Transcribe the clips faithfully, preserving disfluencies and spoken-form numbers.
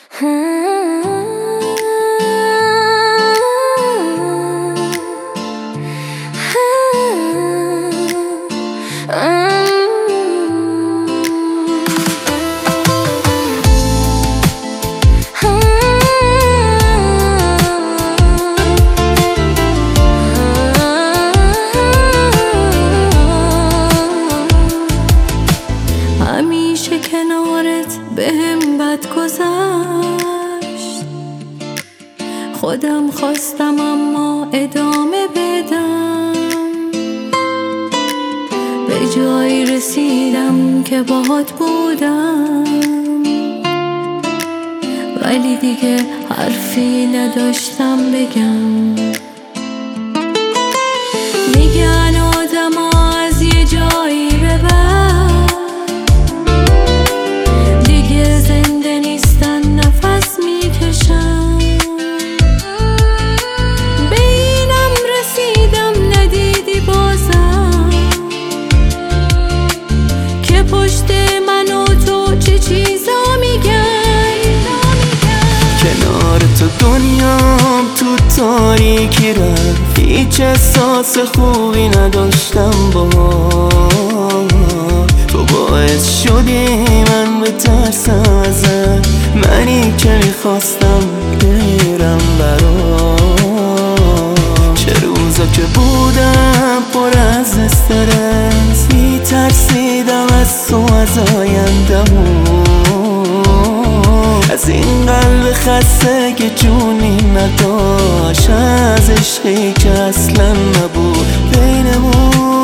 همیشه کنارت بهم بد گذشت، خودم خواستم اما ادامه بدم. به جایی رسیدم که باهات بودم، ولی دیگه حرفی نداشتم بگم. میگن آدم ها از یه جایی به بعد دیگه زنده نیستن، نفس میکشن. به اینم رسیدم ندیدی بازم که پشت من و تو چه چیزا میگن. کنار تو دنیام تو تاریکی رفت، هیچ احساس خوبی نداشتم با تو. باعث شدی من بترسم ازت، منی که میخواستم برم برات. چه روزا که بودم پر از استرس، میترسیدم از تو، از آینده‌مون، از این قلب خسته که جونی نداشت، از عشقی که اصلا نبود بینمون.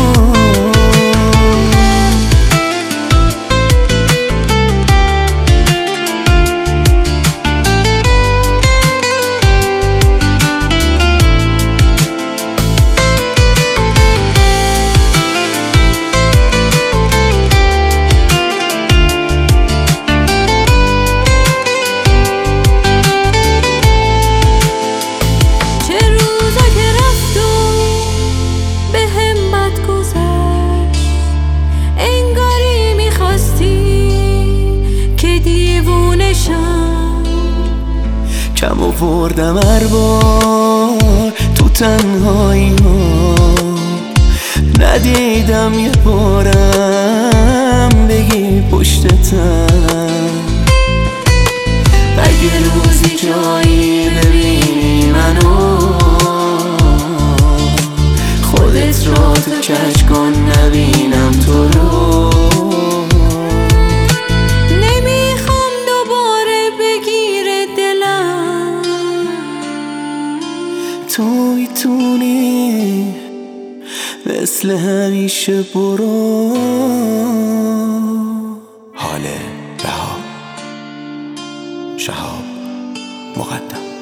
کم آوردم هر بار تو تنهایی ها، ندیدم یه بارم بگی پشتتم. اگه روزی جایی ببینی منو، خودت را تو کج کن نبینم تو رو. تو میتونی مثل همیشه برو. حال بها، شهاب مقدم.